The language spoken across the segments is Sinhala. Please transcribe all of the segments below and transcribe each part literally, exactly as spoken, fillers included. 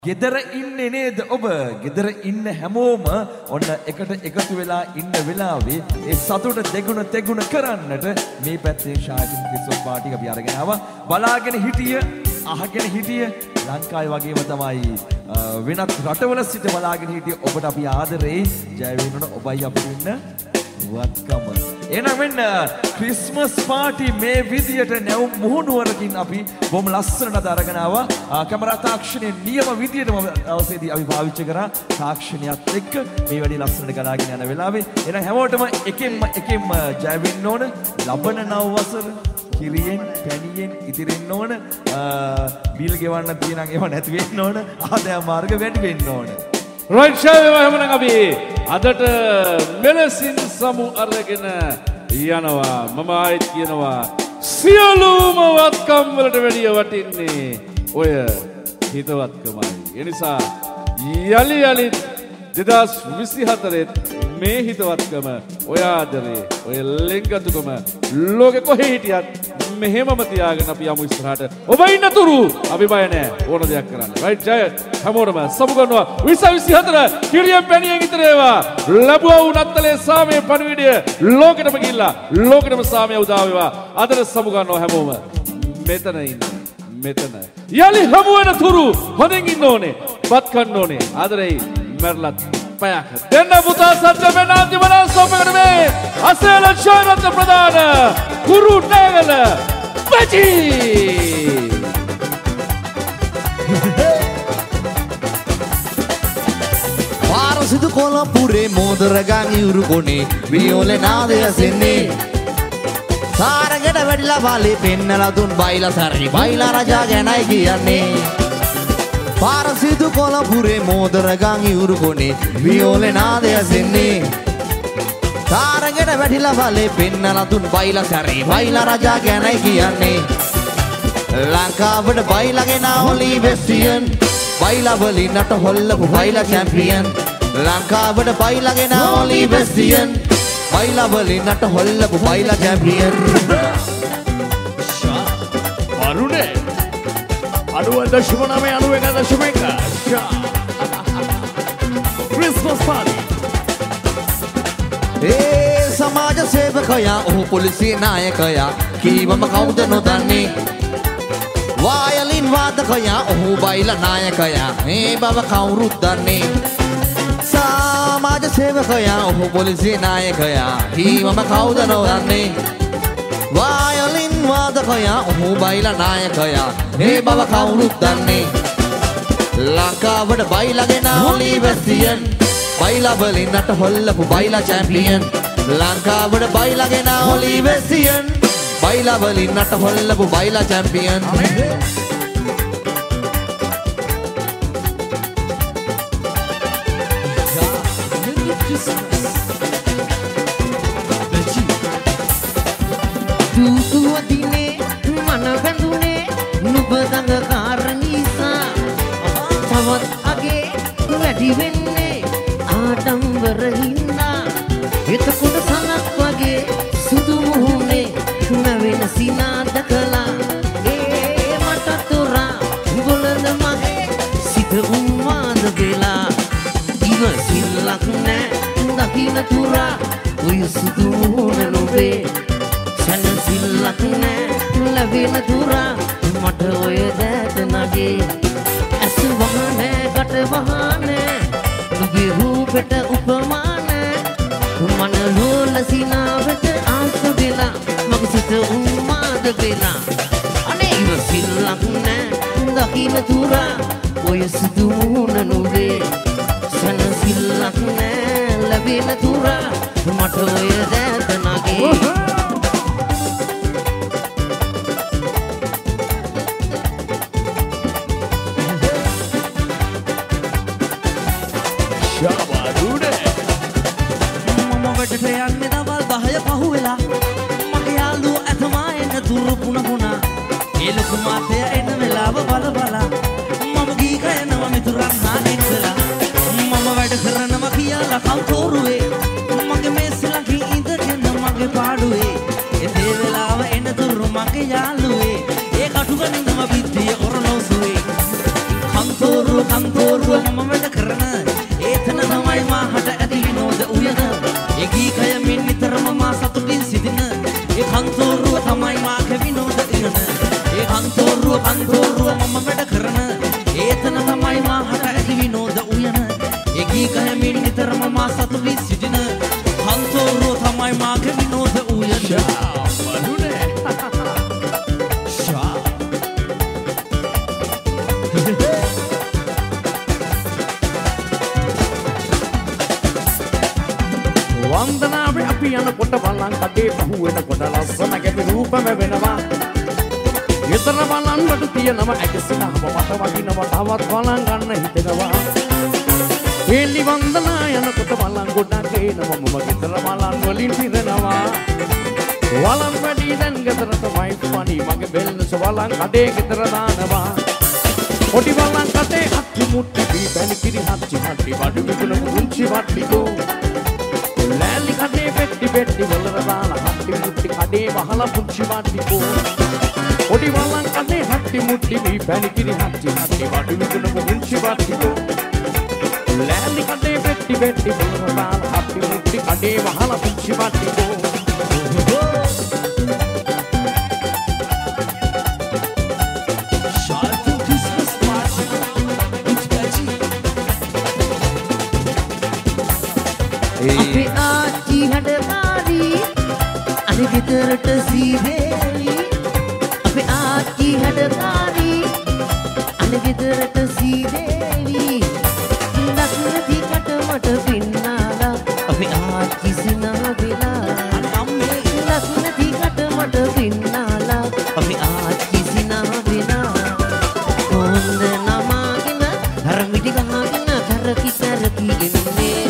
ගෙදර ඉන්නේ නේද ඔබ? ගෙදර ඉන්න හැමෝම ඔන්න එකට එකතු වෙලා ඉන්න වෙලාවේ ඒ සතුට දෙගුණ තෙගුණ කරන්නට මේ පැත්තේ ශාකින් ක්‍රිස්මස් පාටි එක අපි අරගෙන ආවා. බලාගෙන හිටිය, අහගෙන හිටිය ලංකාවේ වගේම තමයි වෙනත් රටවල සිට බලාගෙන හිටිය ඔබට අපි ආදරේ. ජය වේනන ඔබයි අපි ඉන්න වත්කම. එහෙනම් මෙන්න ක්‍රිස්මස් පාටි මේ විදියට නැවුම් මුහුණුවරකින් අපි බොහොම ලස්සනට අරගෙන ආවා. කැමරා තාක්ෂණයේ නියම විදියටම අවසේදී අපි පාවිච්චි කරා තාක්ෂණයත් එක්ක මේ වැඩි ලස්සනට ගලාගෙන යන වෙලාවේ. එහෙනම් හැමෝටම එකෙන්ම එකෙන්ම ජය වෙන්න ඕන. ලබන නව වසර කිරියෙන් පැණියෙන් ඉතිරෙන්න ඕන. බිල් ගෙවන්න තියෙනම් ඒව නැති වෙන්න ඕන. ආදායම් මාර්ග වැඩි වෙන්න ඕන. රයිට් ෂාවේ එහෙමනම් අපි අදට මෙලෙසින් සමු අරගෙන යනවා. මම ආයෙත් කියනවා සියලුම වත්කම් වලට වැඩිය වටින්නේ ඔය හිතවත්කමයි. ඒ නිසා යලි යලිත් දෙදාස් විසිහතරේ මේ හිතවත්කම, ඔය ආදරේ, ඔය ලෙන්ගතුකම ලෝකෙ කොහේ හිටියත් මෙහෙමම තියාගෙන අපි යමු ඉස්සරහට. ඔබ ඉන්න තුරු අපි බය නැහැ ඕන දෙයක් කරන්න. රයිට් ජය හැමෝටම සමු කරනවා විස විසිහතර කිරියෙන් පැණියෙන් ඉතර ඒවා ලැබුවා වූ නත්තලේ සාමයේ පණිවිඩය ලෝකෙටම ගිහිල්ලා ලෝකෙටම සාමය උදා වේවා. අදට සමු කරනවා හැමෝම මෙතන ඉන්න මෙතන යලි හමු වෙන තුරු හොඳින් ඉන්න ඕනේ, බත් කන්න ඕනේ. ආදරෙයි මැරලත් පයක් දෙන්න පුතා සත්‍ය වෙන අන්තිමන සොපකට මේ අසේල ශාරත් ප්‍රදාන කුරු නෑගල පැචි පාරසිදු කොළපුරේ මෝදරගන් ඉවුරු කොනේ වියෝලේ නාදය සෙන්නේ සාරගෙට වැඩිලා බලේ පෙන්නලා දුන් බයිලා සරි බයිලා රජා ගැනයි කියන්නේ. පාරසිදු කොළපුරේ මෝදරගන් ඉවුරු කොනේ වියෝලේ නාදය සෙන්නේ සාරගෙට වැඩිලා බලේ පෙන්නලා දුන් බයිලා සරි බයිලා රජා ගැනයි කියන්නේ. ලංකාවට බයිලාගෙන ඔලි වෙස්ටියන් බයිලා වලින් නට හොල්ලපු බයිලා චැම්පියන්. ලංකාවට බයිලාගෙන ඔලි වෙස්ටියන් බයිලා වලින් නට හොල්ලපු බයිලා චැම්පියන්. අරුනේ අනුව දශම නවය අනුව එක දශම එක ක්‍රිස්මස් පාටි. ඒ සමාජ සේවකයා ඔහු පොලිසිය නායකයා කීවම කවුද නොදන්නේ. වයලින් වාදකයා ඔහු බයිලා නායකයා මේ බව කවුරුත් දන්නේ. සමාජ සේවකයා ඔහු පොලිසිය නායකයා කීවම කවුද නොදන්නේ. වයලින් වාදකයා ඔහු බයිලා නායකයා මේ බව කවුරුත් දන්නේ. ලංකාවට බයිලාගෙන ඔලි වෙස්ටියන් බයිලා වලින් නට හොල්ලපු බයිලා චැම්පියන්. ලංකාවට බයිලාගෙන ඔලි වෙස්ටියන් බයිලා වලින් නට හොල්ලපු බයිලා චැම්පියන්. දුදුව දිනේ මන බැඳුනේ නුඹ දඟකාර නිසා. තවත් අගේ වැඩි වෙන්නේ ආඩම්බර හින්දා. එතකොට සනක් වගේ සුදු මුහුණේ නැවෙන සිනා දකලා. ඒ මට තොරා බොළඳ මගේ සිත උන්මාද වෙලා. ඉවසිල්ලක් නෑ දකින්න තුරා ඔය සුදු මුහුණ නොවේ. සැනසිල්ලක් නෑ ලැබෙන තුරා මට ඔය දෑත නගේ. ඇස වහනෑ කට වහනෑ නුගේ රූපෙට උපමාන. මන ලෝල සිනාවට ආස වෙලා මගේ සිත උන්මාද වෙලා. අනේ ඉවසිල්ලක් නෑ දකින්න තුරා ඔය සුදු මුහුණ නොවේ. සැනසිල්ලක් නෑ ලැබෙන තුරා මට ඔය දෑත නගේ. මම වැඩට යන්නේ දවල් දහය පහු වෙලා. මගේ යාළුවෝ ඇතමා එන්න දුරු පුන පුනා. ඒ ලොකු මාතය එන වෙලාව බල බලා. මම ගී කයනවා මිතුරන් හා එක්කලා. මම වැඩ කරනවා කියලා කවුතෝරුවේ. මගේ මේස් ළඟින් ඉඳගෙන මගේ පාඩුවේ. ඒ වෙලාව එන දුරු මගේ යාළුවේ. ඒ කටුකනින්ම පිටිය ඔරලෝසුවේ. කන්තෝරු කන්තෝරු ඔබේ මාහට ඇති විනෝද උයන එකී කහමින් නිතරම මා සතු වී සිටින හන්තෝරුව තමයි මාගේ විනෝද උයන බලුනේ ෂා වන්දනාවේ අපි යනකොට බලන් කඩේ පහු වෙනකොට ලස්සන ගැටි රූපම වෙනවා. ඊතර බලන් බඩු තියනවා ඇකසිනම මට වටිනවා තවත් බලන් ගන්න හිතෙනවා. එලි වන්දනා යනකොට බලන් ගොඩක් එනවා මම ගෙදර බලන් වලින් පිරෙනවා. වලන් වැඩි දැන් ගෙදරට වයිෆ් වනි මගේ බෙල්නස වලන් කඩේ ගෙදර දානවා. පොඩි බලන් කඩේ අක්කි මුට්ටි බී බැලි කිරි හච්චි හට්ටි බඩු විකුණු මුංචි වට්ටිකෝ ලෑලි කඩේ පෙට්ටි පෙට්ටි වලර දාලා හට්ටි මුට්ටි කඩේ වහලා පුංචි වට්ටිකෝ පොඩි බලන් කඩේ හට්ටි මුට්ටි බී බැලි කිරි හච්චි හට්ටි බඩු විකුණු මුංචි වට්ටිකෝ ලෑලි කඩේ පෙට්ටි පෙට්ටි වලර දාලා හට්ටි මුට්ටි කඩේ වහලා පුංචි වට්ටිකෝ අපේ ආච්චි හැඩකාරී අනේ ගෙදරට සීදේවි අපේ ආච්චි හැඩකාරී අනේ ගෙදරට සීදේවි ලක්නති කට මට පින්නාලා අපේ ආච්චි සිනා වෙලා අම්මේ ලක්නති කට මට පින්නාලා අපේ ආච්චි සිනා වෙලා හොඳ නමාගෙන හරමිටි ගහගෙන කරකි කරකි එන්නේ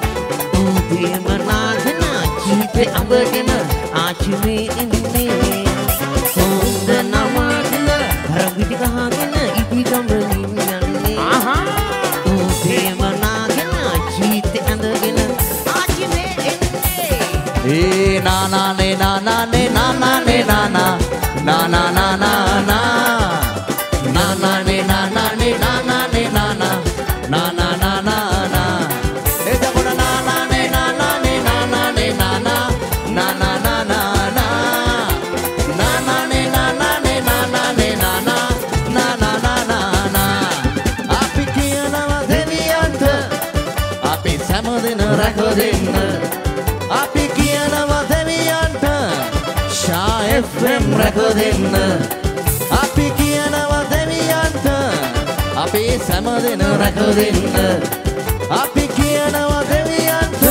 මනාගෙන ජීවිතේ අඹගෙන ආච්චි මේ ඉන්නේ හොඳ නමගෙන රවිටි ගහගෙන ඉදි ගමනින් යන්නේ ආහා උදේ මනාගෙන ජීවිතේ අඳගෙන ආච්චි මේ ඉන්නේ ඒ නා නා නේ නා නා නේ නා නා නේ නා නා නා නා නා නා නා නා නේ නා නා නේ නා නා නේ නා නා නා නා නා නා නා එතකොට නා නා නේ නා නා නේ නා නා නේ නා නා නා නා නා නා නා නා නා නේ නා නා නේ නා නා නේ නා නා නා නා නා නා නා අපි කියනවා දෙවියන්ට අපි සෑමදෙන රැක දෙන්න අපි කියනවා දෙවියන්ට ෂා එෆ් එම් රැක දෙන්න අපි කියනවා දෙවියන්ට අපි සෑමදෙන රැක දෙන්න අපි කියනවා දෙවියන්ට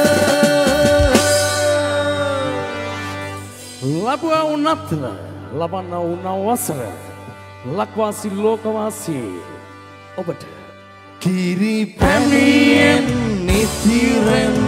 ලබුවා උන්නත්ව ලබන්න උන්නවසර ලක්වාසි ලෝකවාසී ඔබට කිරි පැමියෙන් නිතිරෙන්